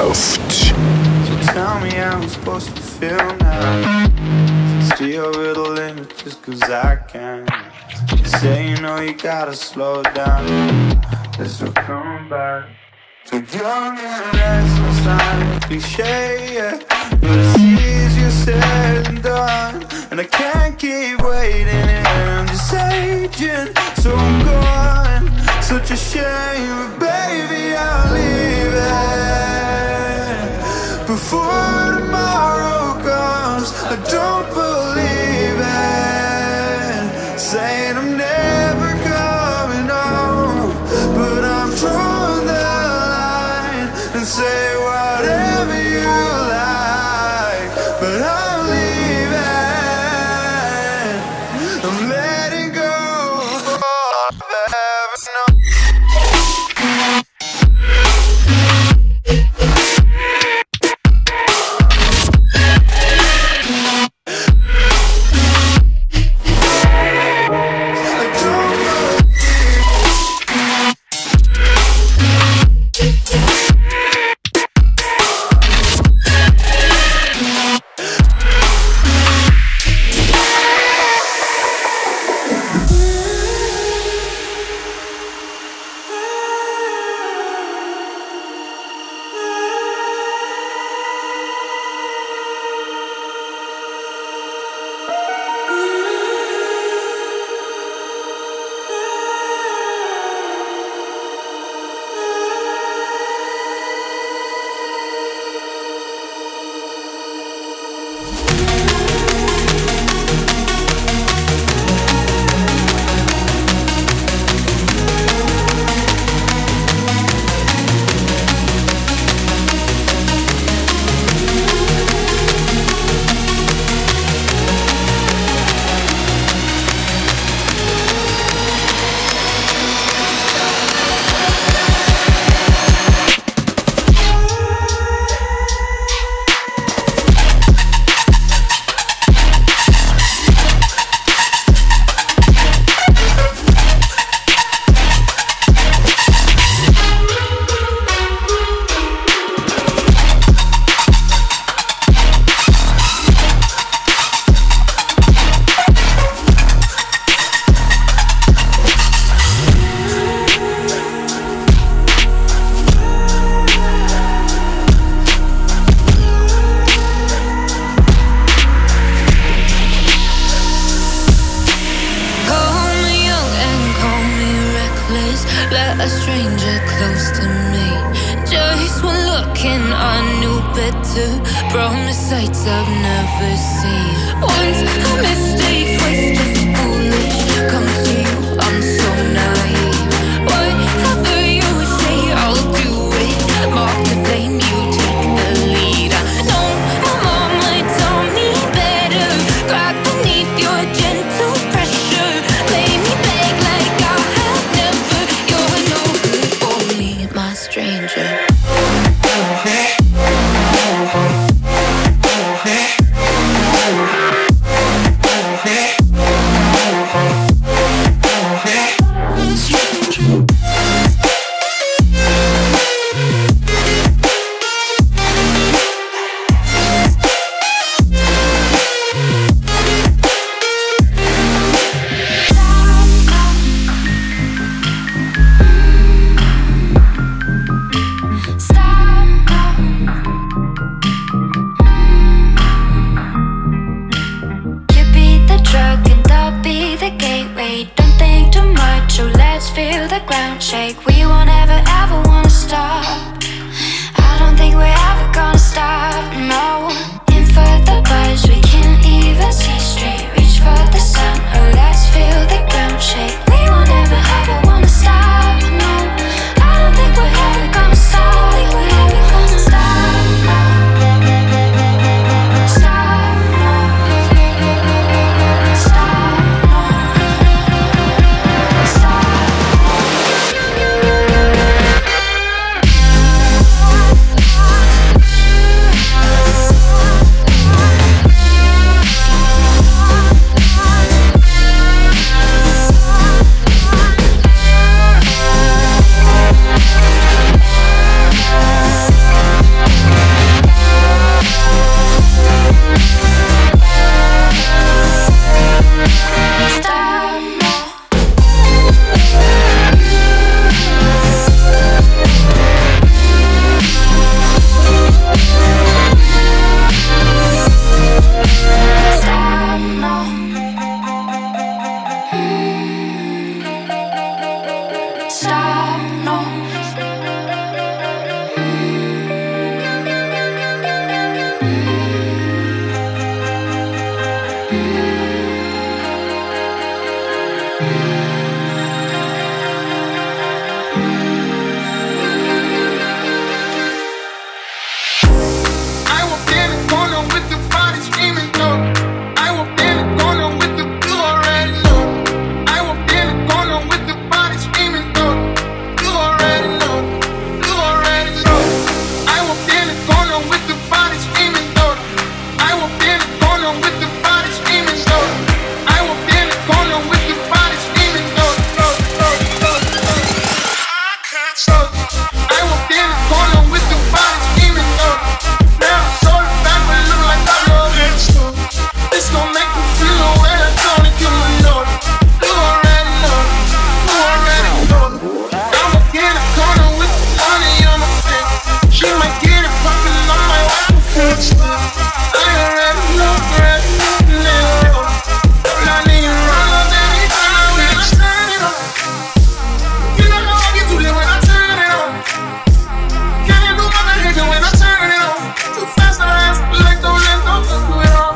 So tell me how I'm supposed to feel now. Steal over the limit just cause I can. You say you know you gotta slow down. There's no coming back. So young and restless, I'm a cliche, yeah. But it's easier said than done. And I can't keep waiting and I'm just aging. So I'm gone, such a shame. But baby, I'll leave it before tomorrow comes. I don't believe it, saying I'm never coming home. But I'm drawing the line and say whatever you like. But I'll leave it, I'm letting go forever. No. A stranger close to me. Just one look and I knew better. Promised sights I've never seen. Once a mistake, twice just foolish. Come to you, I'm so naive. Whatever you say, I'll do it. Mark the flame, you take the lead. I know my mama told me better. Crack beneath your gentle pressure. Made me beg like I have never. You're no good for me, my stranger. Feel the ground shake. We won't ever, ever wanna stop. I don't think we're ever gonna stop, no. In for the buzz, we can't even see straight. Reach for the sun, oh let's feel the ground shake. We won't ever, ever wanna stop, no. I don't think we're ever gonna stop. Think we're ever gonna stop, no. Stop, no. Stop, no. Stop. up. I walked in the corner with the body scheming up. Now I'm short back, but look like I love it. This gon' make me feel the way I don't give a know. You already know, you already know. I walk in the corner with the money on my face. She might get it poppin', I might wipe her face. I already know, little. All I need is run up anytime when I turn it on. You know how I get to live when I turn it on. Can't do my behavior when I turn it on. Too fast, I ask, like don't let no do it all.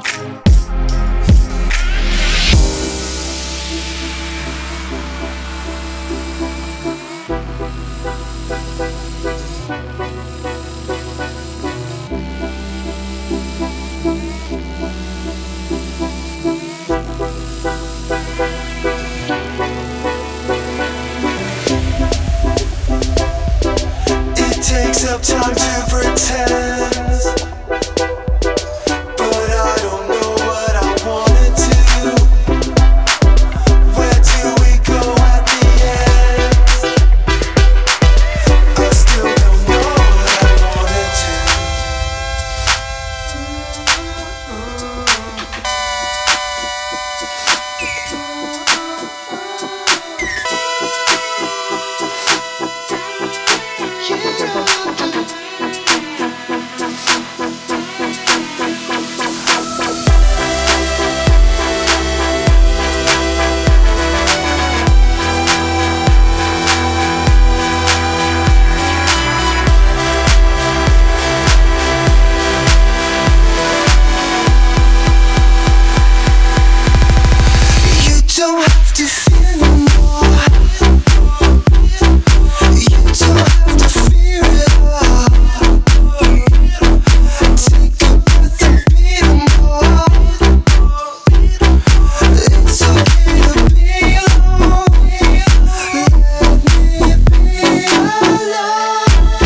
It takes up time to pretend, but I don't know what I wanna do. Where do we go at the end? I still don't know what I wanna do. You don't have to fear no more. You don't have to fear it all. Take a breath and beat 'em all. It's okay to be alone. Let me be alone.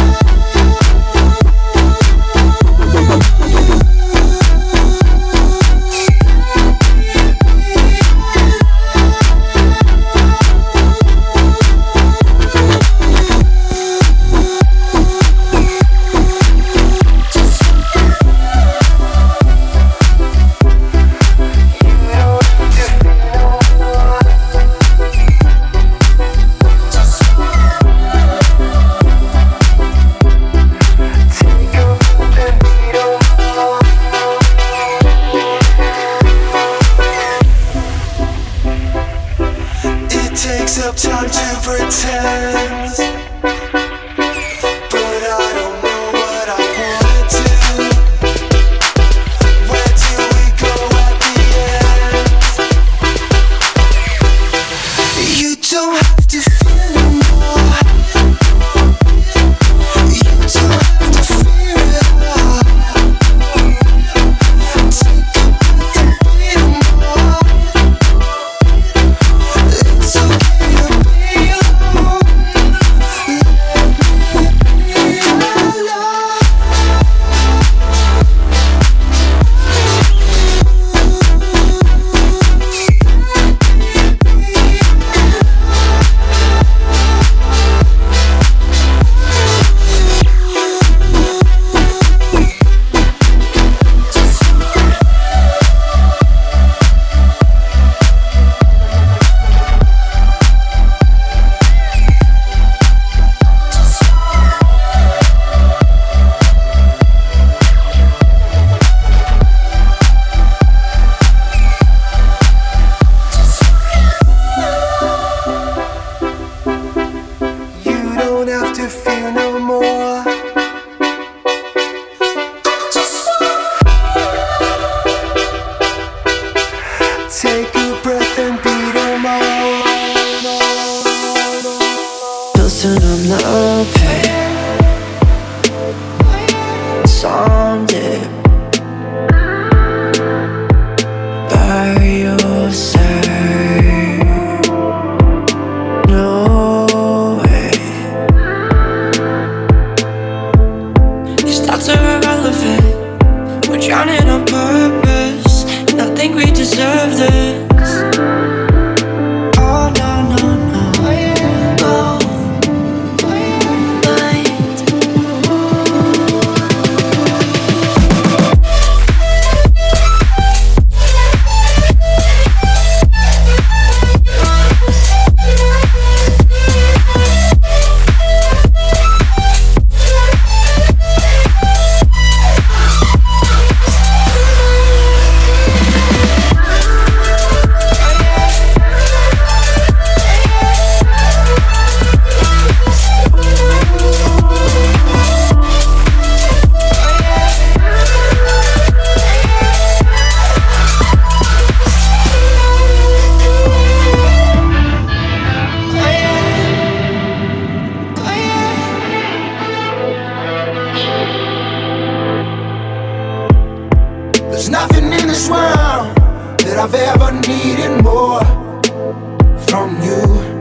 It takes up time to pretend, but I don't know what I wanna do. Where do we go at the end? You don't have to fear no more. You don't have to fear it all. Take a breath and beat 'em all. It's okay to be alone. this world that I've ever needed more from you.